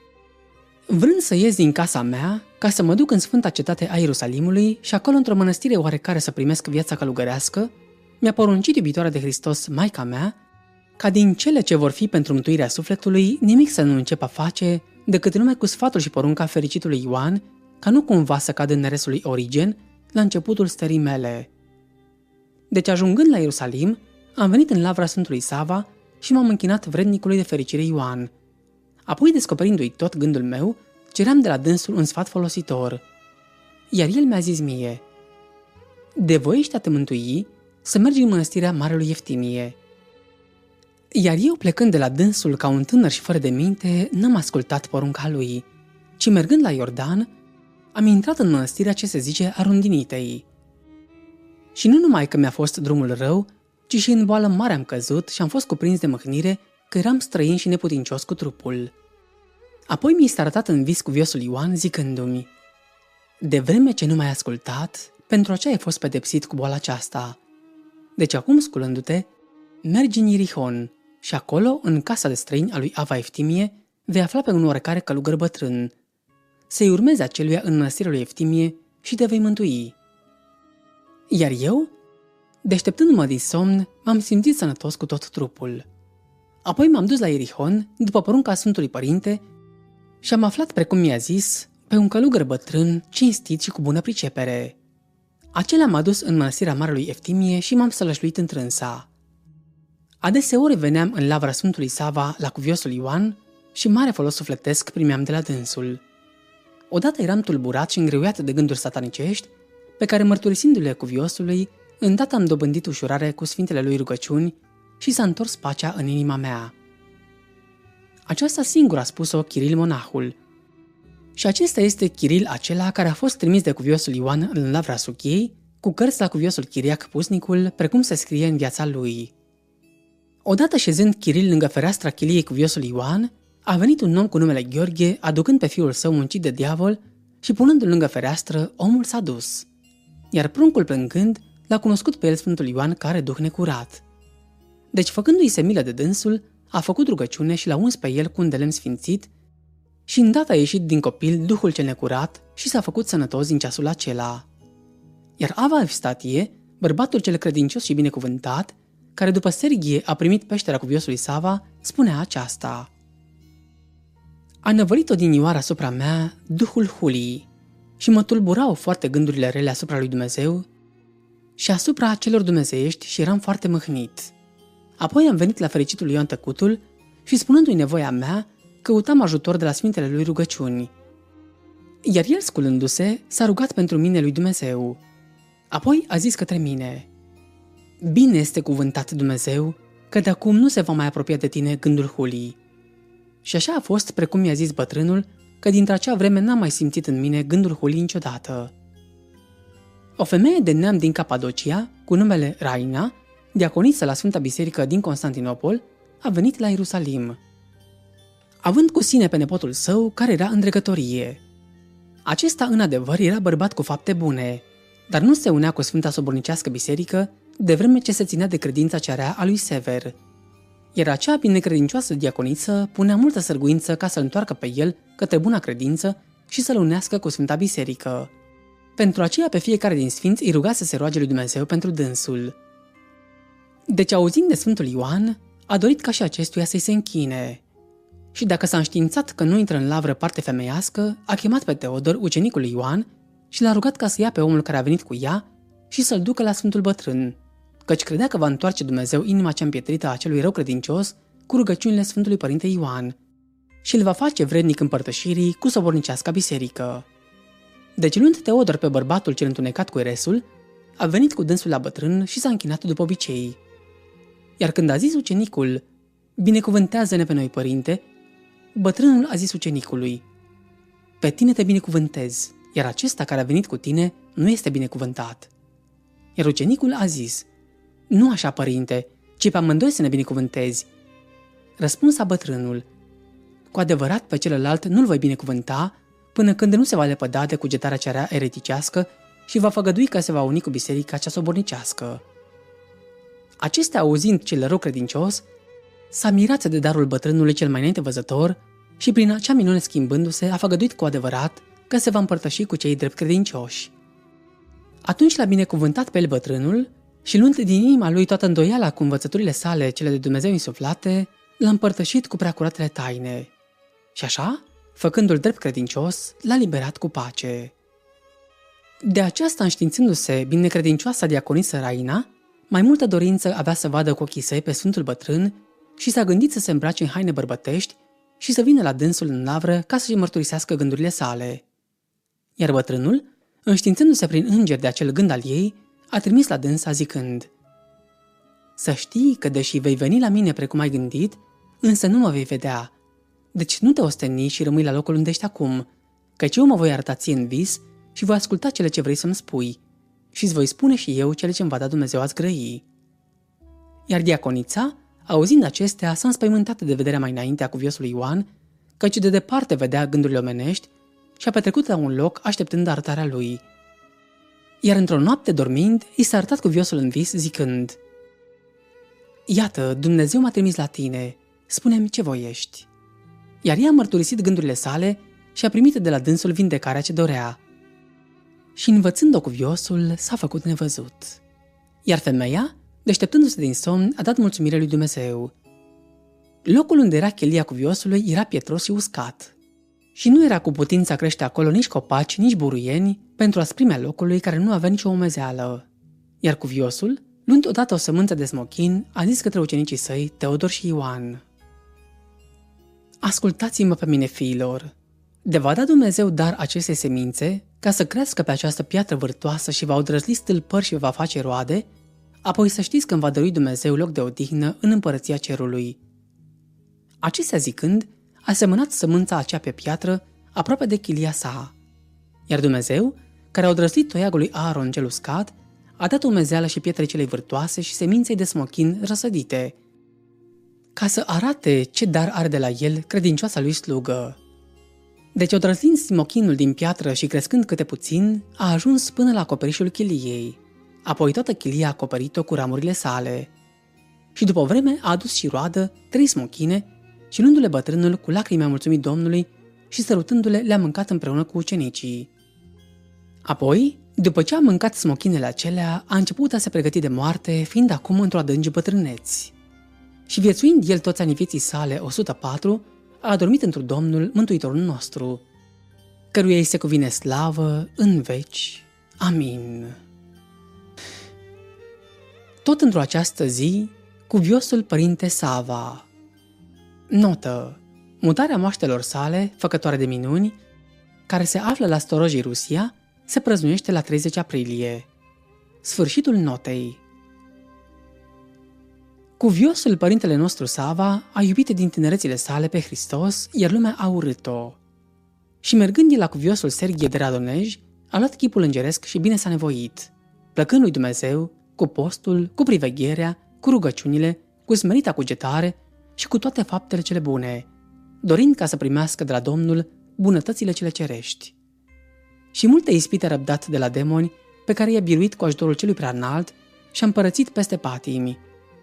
vrând să ies din casa mea, ca să mă duc în sfânta cetate a Ierusalimului și acolo într-o mănăstire oarecare să primesc viața călugărească, mi-a poruncit iubitoarea de Hristos, maica mea, ca din cele ce vor fi pentru mântuirea sufletului nimic să nu încep a face, decât numai cu sfatul și porunca fericitului Ioan, ca nu cumva să cad în neresul lui Origen la începutul stării mele. Deci, ajungând la Ierusalim, am venit în lavra Sfântului Sava și m-am închinat vrednicului de fericire Ioan. Apoi, descoperindu-i tot gândul meu, ceream de la dânsul un sfat folositor. Iar el mi-a zis mie: de voiești a te mântui, să mergi în mănăstirea Marelui Eftimie. Iar eu, plecând de la dânsul ca un tânăr și fără de minte, n-am ascultat porunca lui, ci mergând la Iordan, am intrat în mănăstirea ce se zice a Rundinitei. Și nu numai că mi-a fost drumul rău, ci și în boală mare am căzut și am fost cuprins de mâhnire că eram străin și neputincios cu trupul. Apoi mi s-a arătat în vis cuviosul Ioan zicându-mi: de vreme ce nu m-ai ascultat, pentru aceea ai fost pedepsit cu boala aceasta. Deci acum, sculându-te, mergi în Ierihon și acolo, în casa de străini a lui Ava Eftimie, vei afla pe un oarecare călugăr bătrân. Să-i urmezi aceluia în mănăstirea lui Eftimie și te vei mântui. Iar eu, deșteptându-mă din somn, m-am simțit sănătos cu tot trupul. Apoi m-am dus la Ierihon, după porunca Sfântului Părinte, și am aflat, precum mi-a zis, pe un călugăr bătrân, cinstit și cu bună pricepere. Acela m-a dus în mănăstirea Marelui Eftimie și m-am sălășluit întrânsa. Adeseori veneam în lavra Sfântului Sava la cuviosul Ioan și mare folos sufletesc primeam de la dânsul. Odată eram tulburat și îngreuiat de gânduri satanicești, pe care, mărturisindu-le cuviosului, îndată am dobândit ușurare cu sfintele lui rugăciuni și s-a întors pacea în inima mea. Aceasta singur a spus-o Chiril monahul. Și acesta este Chiril acela care a fost trimis de cuviosul Ioan în lavra Suchiei, cu cărți la cuviosul Chiriac Pusnicul, precum se scrie în viața lui. Odată șezând Chiril lângă fereastra chiliei cuviosul Ioan, a venit un om cu numele Gheorghe, aducând pe fiul său muncit de diavol și punându-l lângă fereastră, omul s-a dus. Iar pruncul, plângând, l-a cunoscut pe el Sfântul Ioan ca are duh necurat. Deci, făcându-i se milă de dânsul, a făcut rugăciune și l-a uns pe el cu un de lemn sfințit și îndată a ieșit din copil duhul cel necurat și s-a făcut sănătos din ceasul acela. Iar Ava Evstatie, bărbatul cel credincios și binecuvântat, care după Serghie a primit peștera cuviosului Sava, spunea aceasta: a năvălit odinioară asupra mea duhul hulii și mă tulburau foarte gândurile rele asupra lui Dumnezeu și asupra celor dumnezeiești și eram foarte mâhnit. Apoi am venit la fericitul Ioan Tăcutul și, spunându-i nevoia mea, căutam ajutor de la sfintele lui rugăciuni. Iar el, sculându-se, s-a rugat pentru mine lui Dumnezeu. Apoi a zis către mine: bine este cuvântat Dumnezeu, că de acum nu se va mai apropia de tine gândul hulii. Și așa a fost, precum mi-a zis bătrânul, că dintre acea vreme n-am mai simțit în mine gândul hulii niciodată. O femeie de neam din Capadocia, cu numele Raina, diaconiță la Sfânta Biserică din Constantinopol, a venit la Ierusalim, având cu sine pe nepotul său, care era în dregătorie. Acesta, în adevăr, era bărbat cu fapte bune, dar nu se unea cu Sfânta Sobornicească Biserică, de vreme ce se ținea de credința cea rea a lui Sever. Iar acea binecredincioasă diaconiță punea multă sârguință ca să-l întoarcă pe el către buna credință și să-l unească cu Sfânta Biserică. Pentru aceea pe fiecare din sfinți îi ruga să se roage lui Dumnezeu pentru dânsul. Deci, auzind de Sfântul Ioan, a dorit ca și acestuia să-i se închine. Și dacă s-a înștiințat că nu intră în lavră parte femeiască, a chemat pe Teodor, ucenicul lui Ioan, și l-a rugat ca să ia pe omul care a venit cu ea și să-l ducă la Sfântul Bătrân, căci credea că va întoarce Dumnezeu inima cea împietrită a acelui rău credincios cu rugăciunile Sfântului Părinte Ioan și îl va face vrednic împărtășirii cu sobornicească biserică. Deci, luând Teodor pe bărbatul cel întunecat cu eresul, a venit cu dânsul la bătrân și s-a închinat după obicei. Iar când a zis ucenicul: binecuvântează-ne pe noi, părinte, bătrânul a zis ucenicului: pe tine te binecuvântez, iar acesta care a venit cu tine nu este binecuvântat. Iar ucenicul a zis: nu așa, părinte, ci pe amândoi să ne binecuvântezi. Răspunsa bătrânul: cu adevărat pe celălalt nu-l voi binecuvânta până când nu se va lepăda de cugetarea cea rea ereticească și va făgădui că se va uni cu biserica cea sobornicească. Acestea, auzind cel rău credincios, s-a mirat de darul bătrânului cel mai înainte văzător și prin acea minune schimbându-se a făgăduit cu adevărat că se va împărtăși cu cei drept credincioși. Atunci l-a binecuvântat pe el bătrânul și, luând din inima lui toată îndoiala cu învățăturile sale cele de Dumnezeu insuflate, l-a împărtășit cu preacuratele taine. Și așa, făcându-l drept credincios, l-a liberat cu pace. De aceasta, înștiințându-se binecredincioasa diaconisă Raina, mai multă dorință avea să vadă cu ochii săi pe Sfântul Bătrân și s-a gândit să se îmbrace în haine bărbătești și să vină la dânsul în lavră ca să-și mărturisească gândurile sale. Iar bătrânul, înștiințându-se prin înger de acel gând al ei, a trimis la dânsa zicând: să știi că, deși vei veni la mine precum ai gândit, însă nu mă vei vedea. Deci nu te osteni și rămâi la locul unde ești acum, căci eu mă voi arăta ție în vis și voi asculta cele ce vrei să-mi spui și îți voi spune și eu cele ce îmi va da Dumnezeu a-ți grăi. Iar diaconița, auzind acestea, s-a înspăimântat de vederea mai înainte a cuviosului Ioan, căci de departe vedea gândurile omenești și a petrecut la un loc așteptând arătarea lui. Iar într-o noapte dormind, i s-a arătat cuviosul în vis, zicând: „Iată, Dumnezeu m-a trimis la tine, spune-mi ce voiești." Iar ea a mărturisit gândurile sale și a primit de la dânsul vindecarea ce dorea. Și învățând-o cuviosul, s-a făcut nevăzut. Iar femeia, deșteptându-se din somn, a dat mulțumire lui Dumnezeu. Locul unde era chelia cuviosului era pietros și uscat. Și nu era cu putință a crește acolo nici copaci, nici buruieni, pentru asprimea locului care nu avea nicio umezeală. Iar cuviosul, luând odată o sămânță de smochin, a zis către ucenicii săi, Teodor și Ioan: „Ascultați-mă pe mine, fiilor! De va da Dumnezeu dar acestei semințe, ca să crească pe această piatră vârtoasă și va odrăsli stâlpări și va face roade, apoi să știți că îmi va dărui Dumnezeu loc de odihnă în împărăția cerului." Acestea zicând, a semănat sămânța acea pe piatră, aproape de chilia sa. Iar Dumnezeu, care a odrăslit toiagul lui Aaron cel uscat, a dat umezeală și pietrei celei vârtoase și seminței de smochin răsădite, ca să arate ce dar are de la el credincioasa lui slugă. Deci, odrăslind smochinul din piatră și crescând câte puțin, a ajuns până la acoperișul chiliei. Apoi toată chilia a acoperit-o cu ramurile sale. Și după o vreme a adus și roadă trei smochine și luându-le bătrânul, cu lacrimi a mulțumit Domnului și sărutându-le le-a mâncat împreună cu ucenicii. Apoi, după ce a mâncat smochinele acelea, a început a se pregăti de moarte, fiind acum într-o adânci bătrâneți. Și viețuind el toți anii vieții sale o sută patru, a adormit într Domnul, Mântuitorul nostru, căruia îi se cuvine slavă în veci. Amin. Tot într-o această zi, cuviosul părinte Sava. Notă: mutarea moaștelor sale, făcătoare de minuni, care se află la Storojii, Rusia, se prăznuiește la treizeci aprilie. Sfârșitul notei. Cuviosul părintele nostru Sava a iubit din tinerețile sale pe Hristos, iar lumea a urât-o. Și mergând el la cuviosul Serghie de Radonej, a luat chipul îngeresc și bine s-a nevoit, plăcând lui Dumnezeu, cu postul, cu privegherea, cu rugăciunile, cu smerita cugetare și cu toate faptele cele bune, dorind ca să primească de la Domnul bunătățile cele cerești. Și multe ispite a răbdat de la demoni, pe care i-a biruit cu ajutorul celui preanalt și a împărățit peste patimi.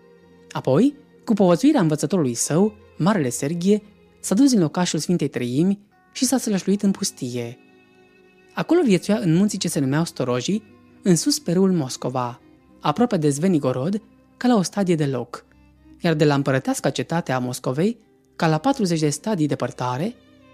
Apoi, cu povățuirea învățătorului său, Marele Serghie, s-a dus din locașul Sfintei Treimi și s-a sălășluit în pustie. Acolo viețuia în munții ce se numeau Storojii, în sus pe râul Moscova, aproape de Zvenigorod, ca la o stadie de loc, iar de la împărăteasca cetate a Moscovei, ca la patruzeci de stadii depărtare,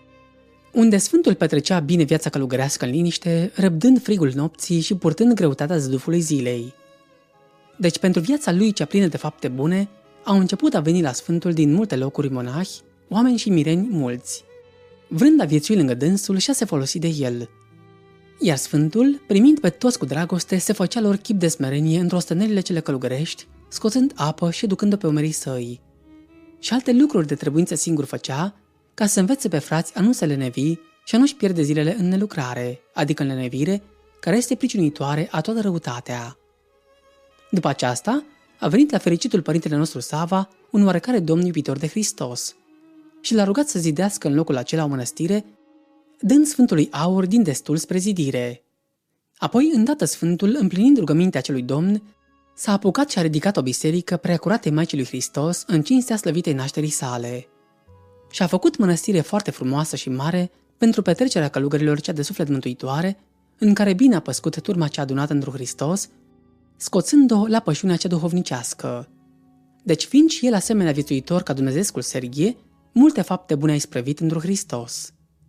unde Sfântul petrecea bine viața călugărească în liniște, răbdând frigul nopții și purtând greutatea zădufului zilei. Deci, pentru viața lui cea plină de fapte bune, au început a veni la Sfântul din multe locuri monahi, oameni și mireni mulți. Vrând a viețui lângă dânsul și a se folosi de el. Iar Sfântul, primind pe toți cu dragoste, se făcea lor chip de smerenie într-o stănelile cele călugărești, scoțând apă și ducând-o pe umerii săi. Și alte lucruri de trebuință singur făcea, ca să învețe pe frați a nu se lenevi și a nu-și pierde zilele în nelucrare, adică în lenevire, care este pricinuitoare a toată răutatea. După aceasta, a venit la fericitul părintele nostru Sava un oarecare domn iubitor de Hristos și l-a rugat să zidească în locul acela o mănăstire, dând Sfântului aur din destul spre zidire. Apoi, îndată Sfântul, împlinind rugămintea acelui domn, s-a apucat și a ridicat o biserică preacuratei Maicii lui Hristos în cinstea slăvitei nașterii sale. Și a făcut mănăstire foarte frumoasă și mare pentru petrecerea călugărilor cea de suflet mântuitoare, în care bine a păscut turma cea adunată într Hristos, scoțând-o la pășunea cea duhovnicească. Deci, fiind și el asemenea viețuitor ca Dumnezeescul Serghie, multe fapte bune a isprăvit într Hristos.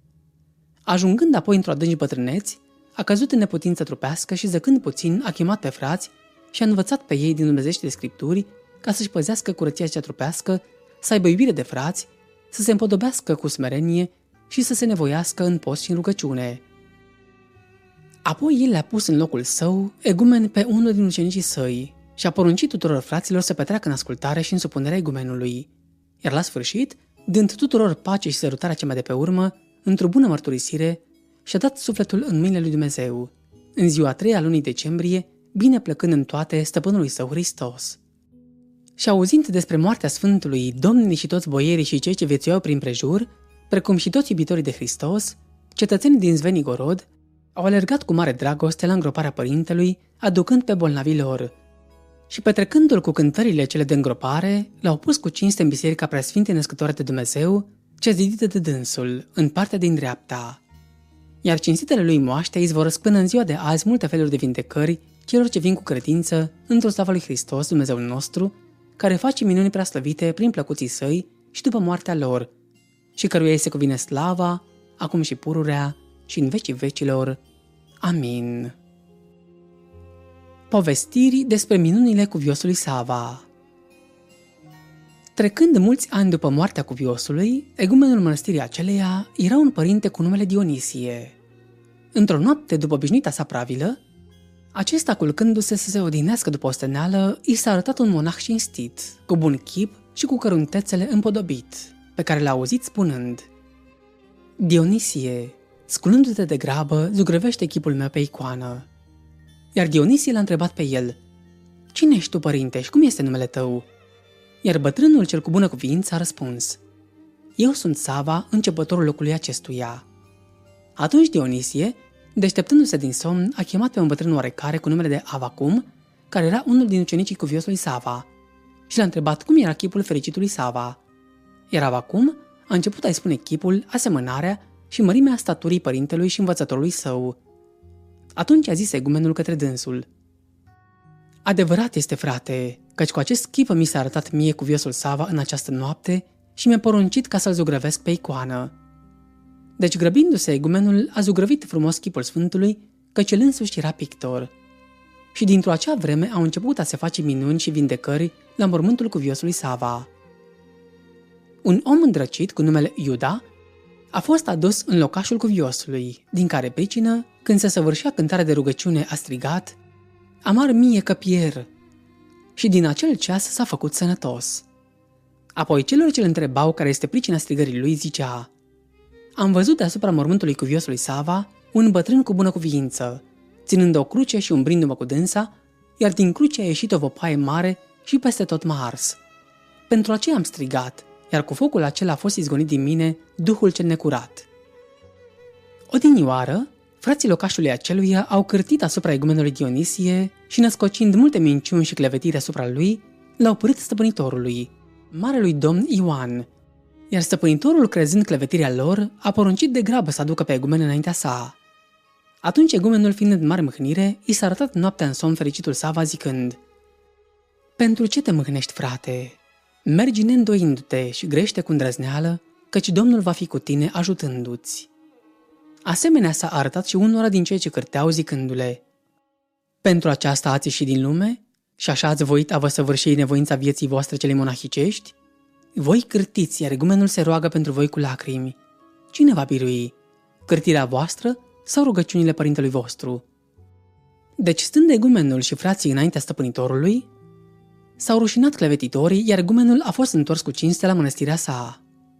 Ajungând apoi într-o adânci bătrâneți, a căzut în neputință trupească și, zăcând puțin, a chemat pe frați și a învățat pe ei din dumnezeiești de scripturi ca să-și păzească curăția cea trupească, să aibă iubire de frați, să se împodobească cu smerenie și să se nevoiască în post și în rugăciune. Apoi el le-a pus în locul său egumen pe unul din ucenicii săi și a poruncit tuturor fraților să petreacă în ascultare și în supunerea egumenului. Iar la sfârșit, dând tuturor pace și sărutarea cea mai de pe urmă, într-o bună mărturisire, și-a dat sufletul în mâinile lui Dumnezeu, în ziua a treia a lunii decembrie, bine plăcând în toate stăpânului său Hristos. Și auzind despre moartea Sfântului, domnii și toți boierii și cei ce viețuiau prin prejur, precum și toți iubitorii de Hristos, cetățenii din Zvenigorod au alergat cu mare dragoste la îngroparea părintelui, aducând pe bolnavii lor. Și petrecându-l cu cântările cele de îngropare, l-au pus cu cinste în biserica Preasfinte Născătoare de Dumnezeu, cea zidită de dânsul, în partea din dreapta. Iar cinstitele lui moaște izvorăsc până în ziua de azi multe feluri de vindecări celor ce vin cu credință într-o slavă lui Hristos, Dumnezeul nostru, care face minuni preaslăvite prin plăcuții săi și după moartea lor, și căruia îi se cuvine slava, acum și pururea, și în vecii vecilor. Amin. Povestiri despre minunile cuviosului Sava. Trecând mulți ani după moartea cuviosului, egumenul mănăstirii aceleia era un părinte cu numele Dionisie. Într-o noapte după obișnuita sa pravilă, acesta, culcându-se să se odihnească după osteneală, i s-a arătat un monah cinstit, cu bun chip și cu căruntețele împodobit, pe care l-a auzit spunând: Dionisie, sculându-te de grabă, zugrăvește chipul meu pe icoană. Iar Dionisie l-a întrebat pe el: Cine ești tu, părinte, și cum este numele tău? Iar bătrânul cel cu bună cuvință a răspuns: Eu sunt Sava, începătorul locului acestuia. Atunci Dionisie, deșteptându-se din somn, a chemat pe un bătrân oarecare cu numele de Avacum, care era unul din ucenicii cuviosului Sava, și l-a întrebat cum era chipul fericitului Sava. Iar Avacum a început a-i spune chipul, asemănarea și mărimea staturii părintelui și învățătorului său. Atunci a zis egumenul către dânsul: Adevărat este, frate, căci cu acest chip mi s-a arătat mie cuviosul Sava în această noapte și mi-a poruncit ca să-l zugrăvesc pe icoană. Deci, grăbindu-se, egumenul a zugrăvit frumos chipul Sfântului, căci el însuși era pictor. Și dintr-o acea vreme au început a se face minuni și vindecări la mormântul cuviosului Sava. Un om îndrăcit cu numele Iuda a fost adus în locașul cuviosului, din care pricină, când se săvârșea cântarea de rugăciune, a strigat: Amar mie că pier! Și din acel ceas s-a făcut sănătos. Apoi celor ce îl întrebau care este pricina strigării lui zicea: Am văzut deasupra mormântului cuviosului Sava un bătrân cu bună cuviință, ținând o cruce și umbrindu-mă cu dânsa, iar din cruce a ieșit o văpaie mare și peste tot m-a ars. Pentru aceea am strigat, iar cu focul acela a fost izgonit din mine duhul cel necurat. Odinioară, frații locașului aceluia au cârtit asupra egumenului Dionisie și, născocind multe minciuni și clevetiri asupra lui, l-au părât stăpânitorului, marelui domn Ioan, iar stăpânitorul, crezând clevetirea lor, a poruncit de grabă să aducă pe egumen înaintea sa. Atunci egumenul, fiind în mare mâhnire, i s-a arătat noaptea în somn fericitul Sava zicând: Pentru ce te mâhnești, frate? Mergi neîndoindu-te și grește cu îndrăzneală, căci Domnul va fi cu tine ajutându-ți. Asemenea s-a arătat și unora din cei ce cârteau zicându-le: Pentru aceasta ați ieșit din lume și așa ați voit a vă săvârși nevoința vieții voastre cele monahicești? Voi cârtiți, iar egumenul se roagă pentru voi cu lacrimi. Cine va birui? Cârtirea voastră sau rugăciunile părintelui vostru? Deci, stând egumenul și frații înaintea stăpânitorului, s-au rușinat clevetitorii, iar egumenul a fost întors cu cinste la mănăstirea sa.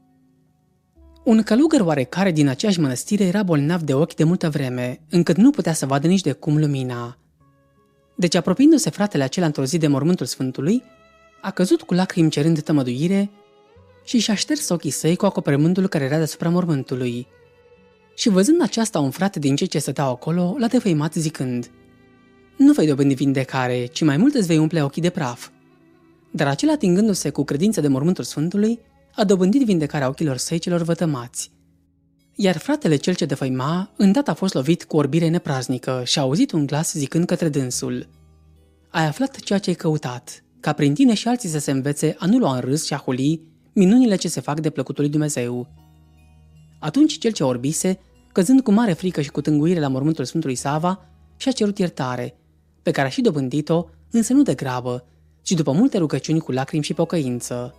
Un călugăr oarecare din aceeași mănăstire era bolnav de ochi de multă vreme, încât nu putea să vadă nici de cum lumina. Deci, apropiindu-se fratele acela într-o zi de mormântul Sfântului, a căzut cu lacrimi cerând tămăduire și și-a șters ochii săi cu acoperământul care era deasupra mormântului. Și văzând aceasta, un frate din cei ce stăteau acolo l-a defăimat zicând: Nu vei dobândi vindecare, ci mai mult îți vei umple ochii de praf. Dar acela, atingându-se cu credință de mormântul Sfântului, a dobândit vindecarea ochilor săi celor vătămați. Iar fratele cel ce defăima, îndată a fost lovit cu orbire nepraznică și a auzit un glas zicând către dânsul: Ai aflat ceea ce ai căutat, ca prin tine și alții să se învețe a nu lua în râs și a huli minunile ce se fac de plăcutul lui Dumnezeu. Atunci cel ce orbise, căzând cu mare frică și cu tânguire la mormântul Sfântului Sava, și-a cerut iertare, pe care a și dobândit-o, însă nu de grabă, ci după multe rugăciuni cu lacrimi și pocăință.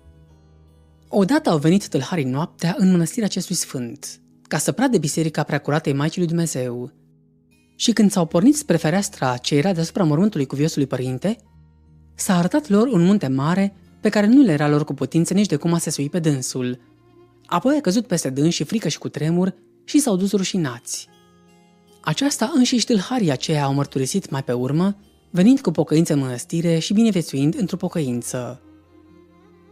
Odată au venit tâlharii noaptea în mănăstirea acestui sfânt, ca să prade biserica preacuratei Maicii lui Dumnezeu. Și când s-au pornit spre fereastra ce era deasupra mormântului cuviosului părinte, s-a arătat lor un munte mare pe care nu le era lor cu putință nici de cum a se sui pe dânsul. Apoi a căzut peste dâns și frică și cu tremur și s-au dus rușinați. Aceasta înșiși tâlharii aceia au mărturisit mai pe urmă, venind cu pocăință în mănăstire și bineviețuind într-o pocăință.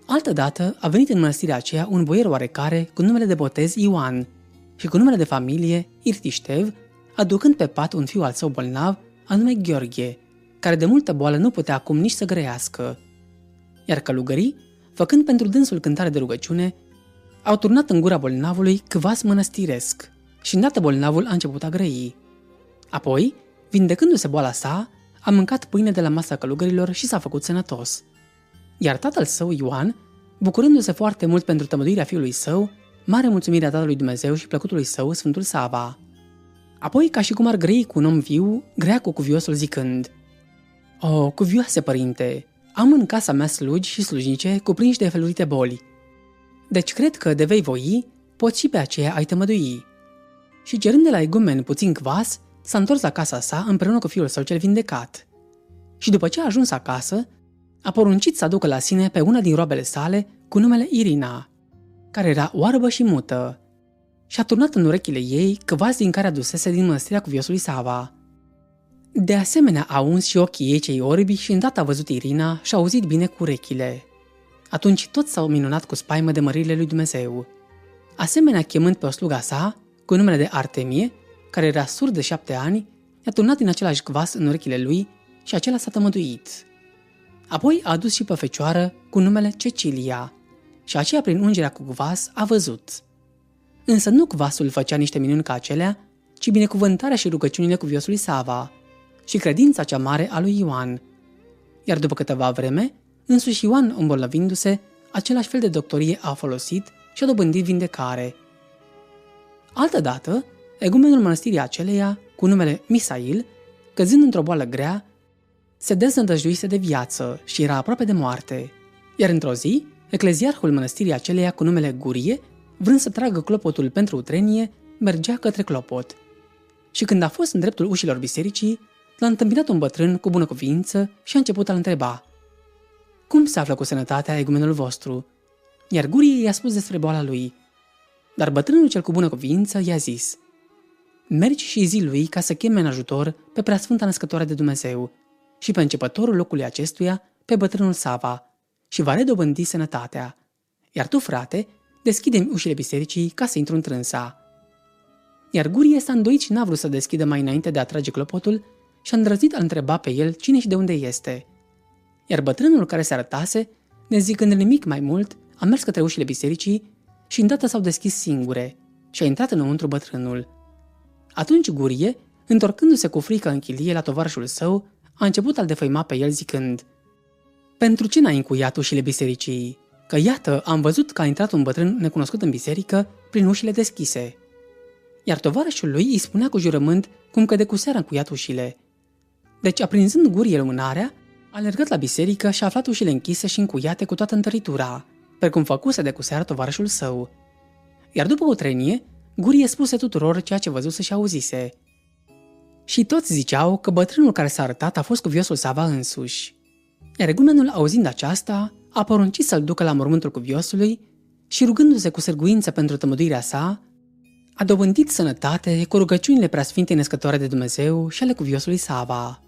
Altădată a venit în mănăstirea aceea un boier oarecare cu numele de botez Ioan și cu numele de familie Irtiștev, aducând pe pat un fiu al său bolnav, anume Gheorghe, care de multă boală nu putea acum nici să grăiască. Iar călugării, făcând pentru dânsul cântare de rugăciune, au turnat în gura bolnavului câvas mănăstiresc și îndată bolnavul a început a grăi. Apoi, vindecându-se boala sa, a mâncat pâine de la masa călugărilor și s-a făcut sănătos. Iar tatăl său, Ioan, bucurându-se foarte mult pentru tămăduirea fiului său, mare mulțumirea Tatălui Dumnezeu și plăcutului său, Sfântul Sava. Apoi, ca și cum ar grăi cu un om viu, grea cu cuviosul zicând: O, cuvioase părinte, am în casa mea slugi și slujnice cuprinși de felurite boli. Deci cred că, de vei voi, poți și pe aceea ai tămădui. Și cerând de la egumen puțin cvas, s-a întors la casa sa împreună cu fiul său cel vindecat. Și după ce a ajuns acasă, a poruncit să aducă la sine pe una din roabele sale cu numele Irina, care era oarbă și mută, și a turnat în urechile ei cvas din care adusese din mănăstirea cuviosului Sava. De asemenea a uns și ochii ei cei orbi și îndată a văzut Irina și a auzit bine cu urechile. Atunci toți s-au minunat cu spaimă de măririle lui Dumnezeu. Asemenea, chemând pe o sluga sa, cu numele de Artemie, care era surd de șapte ani, i-a turnat din același cvas în urechile lui și acela s-a tămăduit. Apoi a adus și pe fecioară cu numele Cecilia și aceea prin ungerea cu cvas a văzut. Însă nu cvasul făcea niște minuni ca acelea, ci binecuvântarea și rugăciunile cuviosului Sava și credința cea mare a lui Ioan. Iar după câteva vreme, însuși Ioan, îmbolnăvindu-se, același fel de doctorie a folosit și a dobândit vindecare. Altădată, egumenul mănăstirii aceleia, cu numele Misail, căzând într-o boală grea, se deznădăjduise de viață și era aproape de moarte. Iar într-o zi, ecleziarhul mănăstirii aceleia cu numele Gurie, vrând să tragă clopotul pentru utrenie, mergea către clopot. Și când a fost în dreptul ușilor bisericii, l-a întâmpinat un bătrân cu bunăcuvință și a început a-l întreba: Cum se află cu sănătatea egumenul vostru? Iar Gurie i-a spus despre boala lui. Dar bătrânul cel cu bunăcuvință i-a zis: Mergi și zi lui ca să cheme în ajutor pe Preasfânta Născătoare de Dumnezeu și pe începătorul locului acestuia, pe bătrânul Sava, și va redobândi sănătatea. Iar tu, frate, deschide-mi ușile bisericii ca să intru întrânsa. Iar Gurie s-a îndoit și n-a vrut să deschidă mai înainte de a trage clopotul și a îndrăznit a întreba pe el cine și de unde este. Iar bătrânul care se arătase, nezicând nimic mai mult, a mers către ușile bisericii și îndată s-au deschis singure și a intrat înăuntru bătrânul. Atunci Gurie, întorcându-se cu frică în chilie la tovarășul său, a început a-l defăima pe el zicând: Pentru ce n-ai încuiat ușile bisericii? Că iată, am văzut că a intrat un bătrân necunoscut în biserică prin ușile deschise. Iar tovarășul lui îi spunea cu jurământ cum că de cu seara încuiat ușile. Deci, aprinzând Gurie lumânarea, a alergat la biserică și a aflat ușile închise și încuiate cu toată întăritura, precum făcuse de cu seara tovarășul său. Iar după o trenie, Gurie spuse tuturor ceea ce văzuse și auzise. Și toți ziceau că bătrânul care s-a arătat a fost cuviosul Sava însuși. Iar egumenul, auzind aceasta, a poruncit să-l ducă la mormântul cuviosului și, rugându-se cu sârguință pentru tămăduirea sa, a dobândit sănătate cu rugăciunile Preasfintei Născătoare de Dumnezeu și ale cuviosului Sava.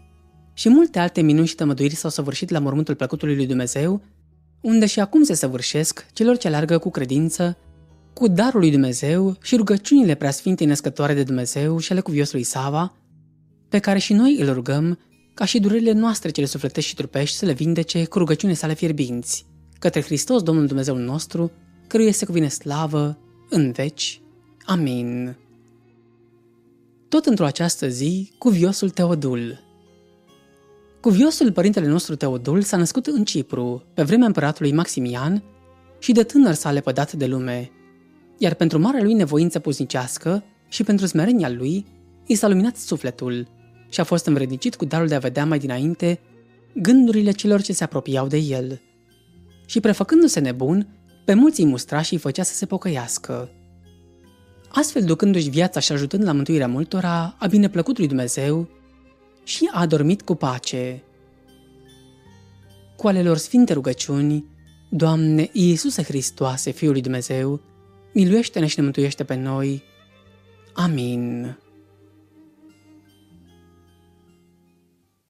Și multe alte minuni și tămăduiri s-au săvârșit la mormântul plăcutului lui Dumnezeu, unde și acum se săvârșesc celor ce alergă cu credință, cu darul lui Dumnezeu și rugăciunile Preasfintei Născătoare de Dumnezeu și ale cuviosului Sava, pe care și noi îl rugăm ca și durerile noastre cele sufletești și trupești să le vindece cu rugăciune sale fierbinți, către Hristos Domnul Dumnezeu nostru, căruia se cuvine slavă în veci. Amin. Tot într-o această zi, cuviosul Teodul. Cuviosul părintele nostru Teodul s-a născut în Cipru, pe vremea împăratului Maximian, și de tânăr s-a lepădat de lume, iar pentru marea lui nevoință pusnicească și pentru smerenia lui, i s-a luminat sufletul și a fost învrednicit cu darul de a vedea mai dinainte gândurile celor ce se apropiau de el. Și prefăcându-se nebun, pe mulți îi mustra și îi făcea să se pocăiască. Astfel, ducându-și viața și ajutând la mântuirea multora, a bineplăcut lui Dumnezeu și a adormit cu pace. Cu ale lor sfinte rugăciuni, Doamne Iisuse Hristoase, Fiul lui Dumnezeu, miluiește-ne și ne mântuiește pe noi. Amin.